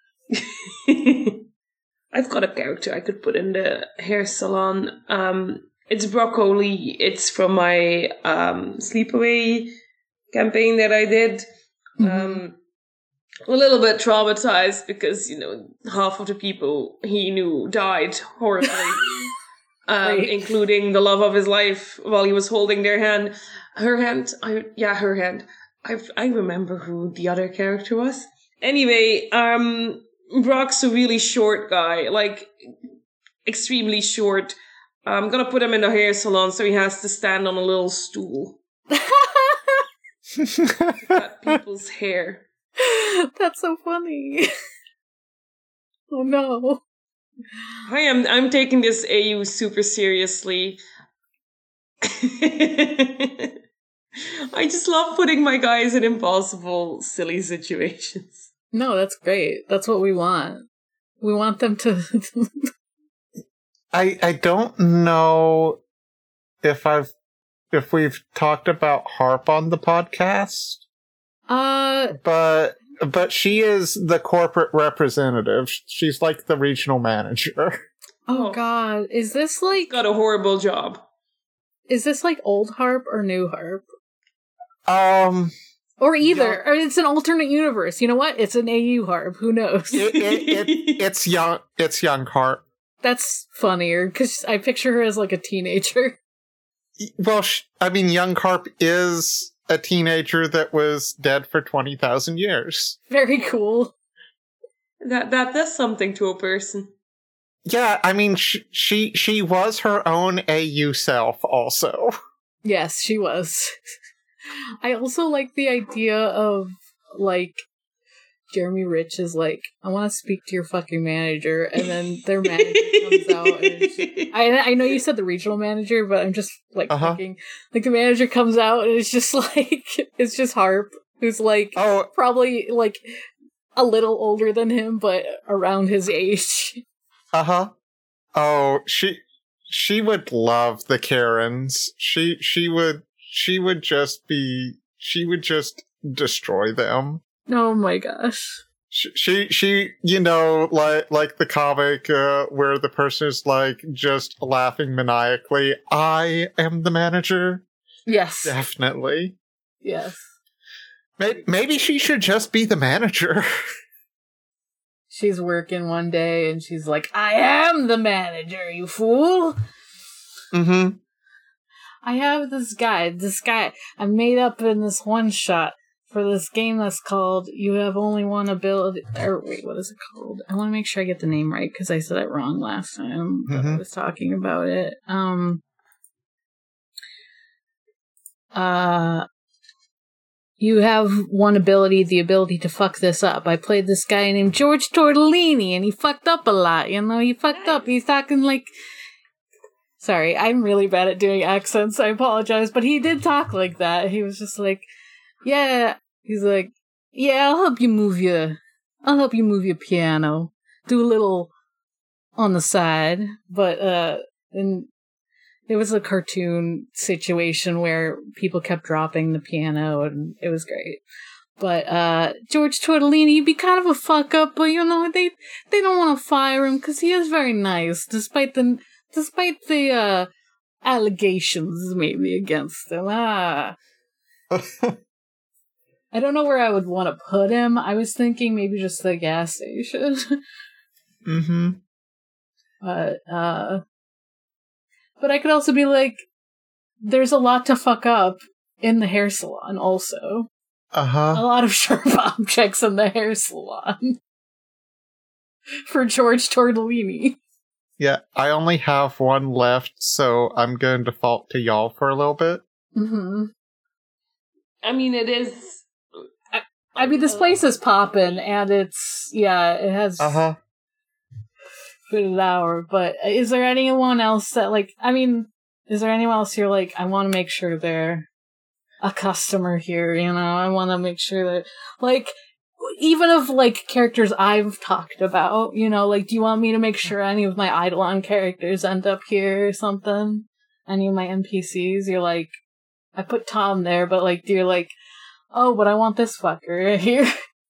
I've got a character I could put in the hair salon. Um, it's Broccoli. It's from my um, Sleepaway campaign that I did. Mm-hmm. Um, a little bit traumatized because, you know, half of the people he knew died horribly. um, right. Including the love of his life while he was holding their hand. Her hand. I Yeah, her hand. I I remember who the other character was. Anyway, um, Brock's a really short guy, like, extremely short. I'm gonna put him in a hair salon so he has to stand on a little stool. Cut people's hair. That's so funny. Oh no. I am, I'm taking this A U super seriously. I just love putting my guys in impossible, silly situations. No, that's great. That's what we want. We want them to... I I don't know if I've if we've talked about Harp on the podcast. Uh, but but she is the corporate representative. She's like the regional manager. Oh, oh. God, is this like got a horrible job? Is this like old Harp or new Harp? Um, or either, yeah. Or it's an alternate universe. You know what? It's an A U Harp. Who knows? it, it, it, it's young. It's young Harp. That's funnier because I picture her as like a teenager. Well, I mean, young Harp is a teenager that was dead for twenty thousand years. Very cool. That that does something to a person. Yeah, I mean, she she, she was her own A U self. Also, yes, she was. I also like the idea of, like, Jeremy Rich is like, I want to speak to your fucking manager, and then their manager comes out, and she, I I know you said the regional manager, but I'm just, like, uh-huh. thinking, like, the manager comes out, and it's just, like, it's just Harp, who's, like, oh. probably, like, a little older than him, but around his age. Uh-huh. Oh, she, she would love the Karens. She, she would... She would just be, she would just destroy them. Oh my gosh. She, she, she you know, like, like the comic, uh, where the person is, like, just laughing maniacally. I am the manager. Yes. Definitely. Yes. Maybe, maybe she should just be the manager. She's working one day and she's like, I am the manager, you fool. Mm-hmm. I have this guy, this guy I made up in this one shot for this game that's called You Have Only One Ability, or wait, what is it called? I want to make sure I get the name right because I said it wrong last time that mm-hmm. I was talking about it. Um, uh, you have one ability, the ability to fuck this up. I played this guy named George Tortellini and he fucked up a lot, you know, he fucked up. He's talking like... Sorry, I'm really bad at doing accents, I apologize, but he did talk like that. He was just like, yeah, he's like, yeah, I'll help you move your, I'll help you move your piano. Do a little on the side, but, uh, and it was a cartoon situation where people kept dropping the piano, and it was great. But uh, George Tortellini, he'd be kind of a fuck up, but you know they they don't want to fire him because he is very nice, despite the despite the uh, allegations maybe against him. Ah, I don't know where I would want to put him. I was thinking maybe just the gas station. mm-hmm. But uh, but I could also be like, there's a lot to fuck up in the hair salon, also. Uh-huh. A lot of sharp objects in the hair salon. For George Tortellini. Yeah, I only have one left, so I'm going to default to y'all for a little bit. Mm-hmm. I mean, it is... I, I mean, this place is poppin', and it's... Yeah, it has... Uh-huh. Good hour, but is there anyone else that, like... I mean, is there anyone else you're like, I want to make sure they're a customer here, you know? I want to make sure that... Like... Even of, like, characters I've talked about, you know, like, do you want me to make sure any of my Eidolon characters end up here or something? Any of my N P Cs? You're like, I put Tom there, but, like, you're like, oh, but I want this fucker right here.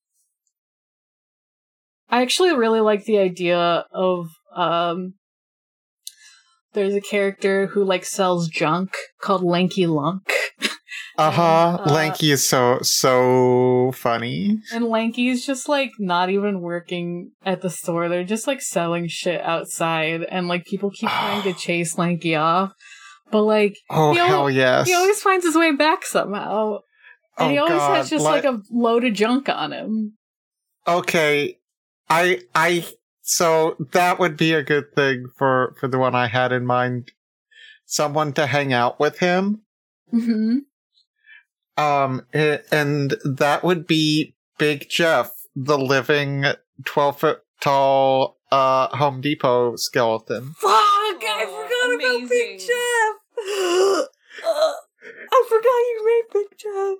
I actually really like the idea of, um, there's a character who, like, sells junk called Lanky Lunk. Uh-huh. Uh, Lanky is so, so funny. And Lanky's just, like, not even working at the store. They're just, like, selling shit outside. And, like, people keep trying to chase Lanky off. But, like... Oh, he hell al- yes. He always finds his way back somehow. And oh, he always God. has just, like, like, a load of junk on him. Okay. I... I... So, that would be a good thing for, for the one I had in mind. Someone to hang out with him. Mm-hmm. Um, and that would be Big Jeff, the living twelve foot tall, uh, Home Depot skeleton. Fuck! I forgot amazing. about Big Jeff! uh, I forgot you made Big Jeff!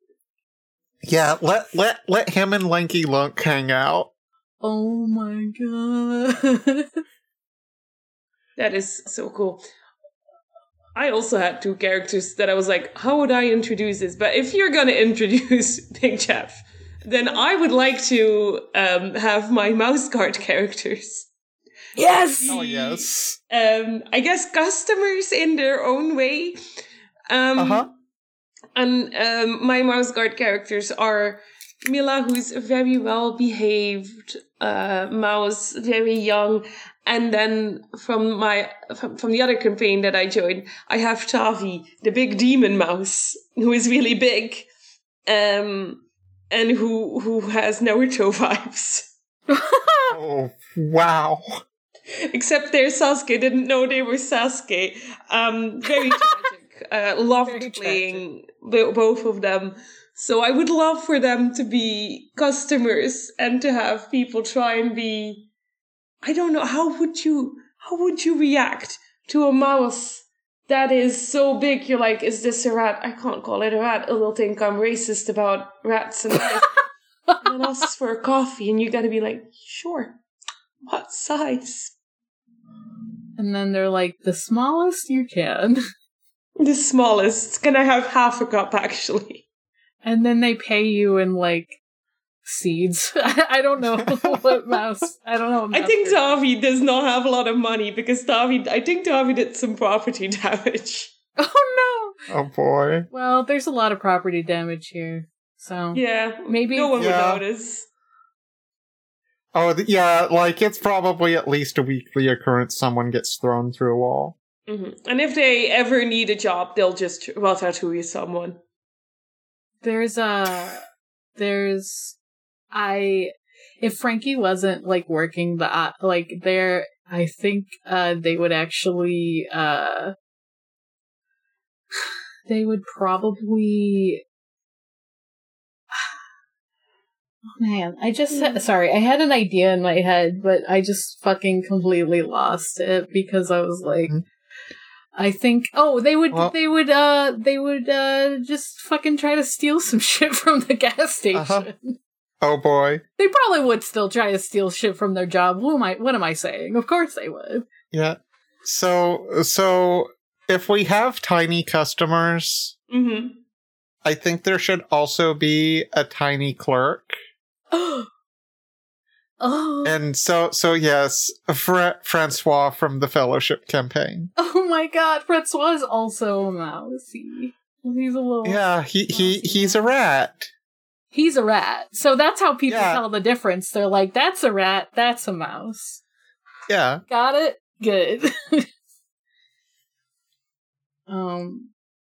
Yeah, let, let, let him and Lanky Lunk hang out. Oh my god. That is so cool. I also had two characters that I was like, how would I introduce this? But if you're going to introduce Big Jeff, then I would like to um, have my mouse guard characters. Yes! Oh, yes. Um, I guess customers in their own way. Um, Uh-huh. And um, my mouse guard characters are Mila, who's a very well-behaved uh, mouse, very young. And then from my from, from the other campaign that I joined, I have Tavi, the big demon mouse, who is really big, um, and who who has Naruto vibes. Oh, wow. Except their Sasuke didn't know they were Sasuke. Um, very tragic. Uh, loved Very playing bo- both of them. So I would love for them to be customers and to have people try and be. I don't know, how would you, how would you react to a mouse that is so big? You're like, is this a rat? I can't call it a rat. It'll think I'm racist about rats and mice. And it asks for a coffee and you gotta be like, sure. What size? And then they're like, the smallest you can. The smallest. It's gonna have half a cup, actually. And then they pay you in, like, seeds. I don't know what mouse. I don't know. What I think mouse Tavi does not have a lot of money because Tavi, I think Tavi did some property damage. Oh no! Oh, boy. Well, there's a lot of property damage here, so Yeah, maybe no one Yeah. would notice. Oh, th- yeah, like, it's probably at least a weekly occurrence someone gets thrown through a wall. Mm-hmm. And if they ever need a job, they'll just well tattoo you someone. there's a there's I if Frankie wasn't like working the uh, like there, I think uh they would actually uh they would probably. Oh man, I just Mm. sorry, I had an idea in my head, but I just fucking completely lost it because I was like, Mhm. I think, oh, they would, Well- they would, uh, they would, uh, just fucking try to steal some shit from the gas station. Uh-huh. Oh boy. They probably would still try to steal shit from their job. Who am I? What am I saying? Of course they would. Yeah. So, so if we have tiny customers, Mm-hmm. I think there should also be a tiny clerk. Oh. And so, so yes, Fra- Francois from the Fellowship campaign. Oh my god, Francois is also a mousy. He's a little. Yeah, he, he he's a rat. He's a rat. So that's how people Yeah. tell the difference. They're like, that's a rat, that's a mouse. Yeah. Got it? Good. um.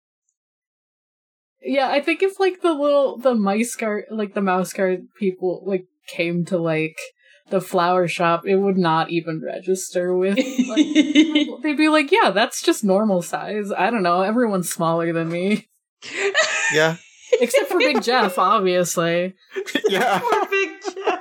Yeah, I think if like the little the mice guard, like the mouse guard people, like came to like the flower shop, it would not even register with. Like, they'd be like, "Yeah, that's just normal size." I don't know. Everyone's smaller than me, Yeah. except for Big Jeff, obviously. Yeah. Poor Big Jeff.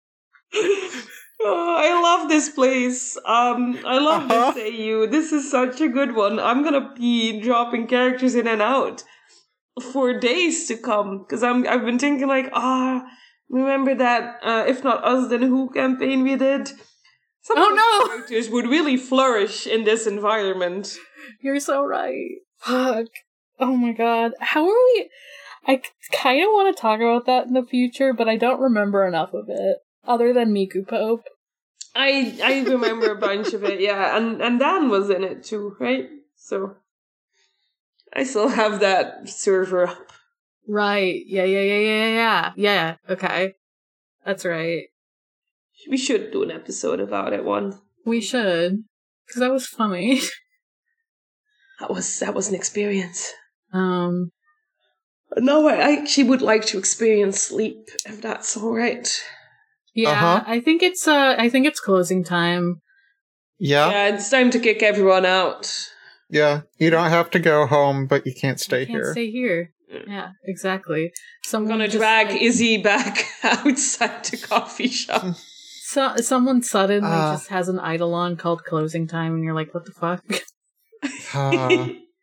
Oh, I love this place. Um, I love Uh-huh. this A U. This is such a good one. I'm gonna be dropping characters in and out for days to come because I'm. I've been thinking like, ah, remember that uh, If Not Us Then Who campaign we did? Some Oh, of no! the characters would really flourish in this environment. You're so right. Fuck. Oh my god. How are we? I kind of want to talk about that in the future, but I don't remember enough of it. Other than Miku Pope. I I remember a bunch of it, yeah, and and Dan was in it too, right? So I still have that server up. Right. Yeah, yeah, yeah, yeah, yeah. Yeah, okay. That's right. We should do an episode about it one. We should. Because that was funny. That was that was an experience. um, No, I actually would like to experience sleep, if that's all right. yeah, Uh-huh. I think it's, uh, I think it's closing time. Yeah. Yeah, it's time to kick everyone out. Yeah. You don't have to go home, but you can't stay You can't here. stay here. Mm. Yeah, exactly. I'm Someone gonna just, drag like, Izzy back outside the coffee shop. So, someone suddenly Uh. just has an Eidolon called Closing Time, and you're like, what the fuck? Uh,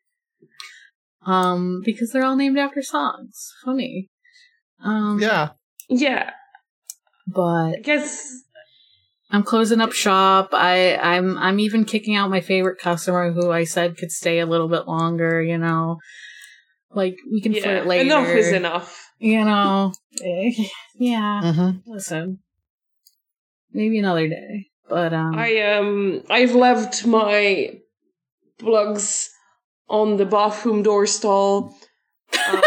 um, because they're all named after songs. Funny. Um, yeah. Yeah, But I guess. I'm closing up shop. I, I'm I'm even kicking out my favorite customer who I said could stay a little bit longer, you know. Like, we can Yeah, flirt later. enough is enough. You know. Eh, yeah. Mm-hmm. Listen. Maybe another day. But, um... I um I've left my plugs on the bathroom door stall. Um,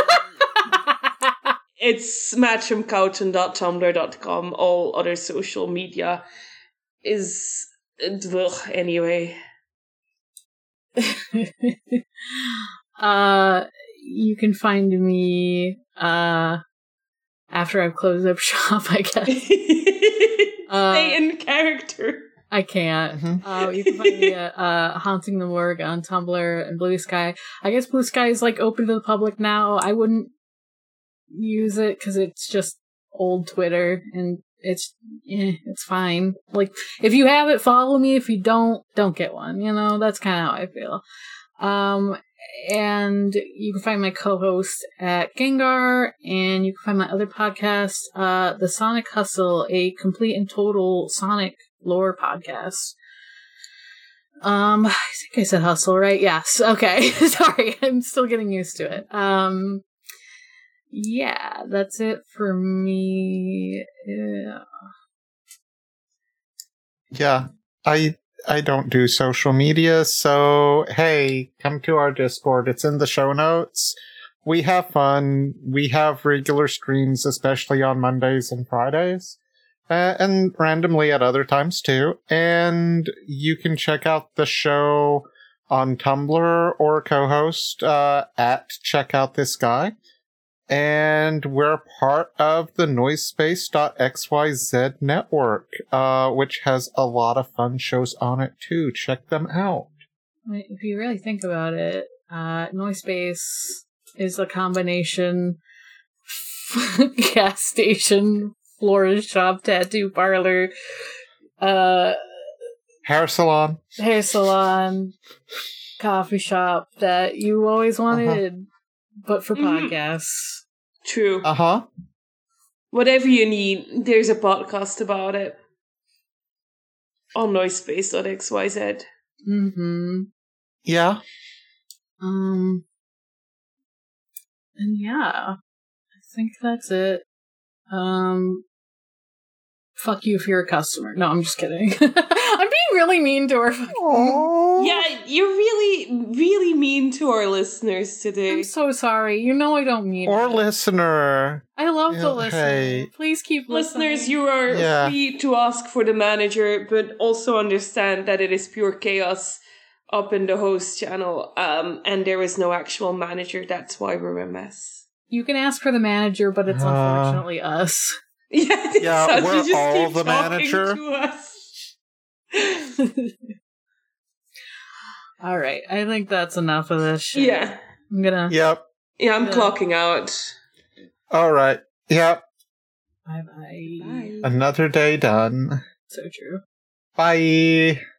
it's matcham coughton dot tumblr dot com. All other social media is ugh, anyway. uh, you can find me, uh, after I've closed up shop, I guess. Uh, Stay in character. I can't. Mhm. Uh, you can find me at uh, Haunting the Morgue on Tumblr and Blue Sky. I guess Blue Sky is like open to the public now. I wouldn't use it because it's just old Twitter and it's eh, it's fine. Like, if you have it, follow me. If you don't, don't get one. You know, that's kind of how I feel. Um, and you can find my co-host at Gengar, and you can find my other podcast, uh, The Sonic Hustle, a complete and total Sonic lore podcast. Um, I think I said hustle, right? Yes. Okay. Sorry. I'm still getting used to it. Um, yeah, that's it for me. Yeah. Yeah. I I don't do social media, so hey, come to our Discord. It's in the show notes. We have fun. We have regular streams, especially on Mondays and Fridays. Uh, and randomly at other times too. And you can check out the show on Tumblr or co-host uh, at Check Out This Guy. And we're part of the Noisespace dot x y z network, uh, which has a lot of fun shows on it too. Check them out. If you really think about it, uh, Noisespace is a combination gas station, florist shop, tattoo parlor, uh, Hair salon. hair salon, coffee shop that you always wanted, uh-huh. but for Mhm. podcasts. True. Uh-huh. Whatever you need, there's a podcast about it. On Noisespace dot x y z. Mm-hmm. Yeah. Um, and yeah, I think that's it. Um, fuck you if you're a customer. No, I'm just kidding. I'm being really mean to her. Aww. Yeah, you're really, really mean to our listeners today. I'm so sorry. You know I don't mean Or it. listener. I love Yeah, the listener. hey. Please keep listening. Listeners, you are Yeah. free to ask for the manager, but also understand that it is pure chaos up in the host channel, um, and there is no actual manager. That's why we're a mess. You can ask for the manager, but it's Uh, unfortunately us. Yeah, it Yeah, sounds- we're you just all keep the talking manager. to us. All right, I think that's enough of this shit. Yeah, I'm gonna. Yep. yeah, I'm Yeah. clocking out. All right. Yep. Bye bye. Bye. Another day done. So true. Bye.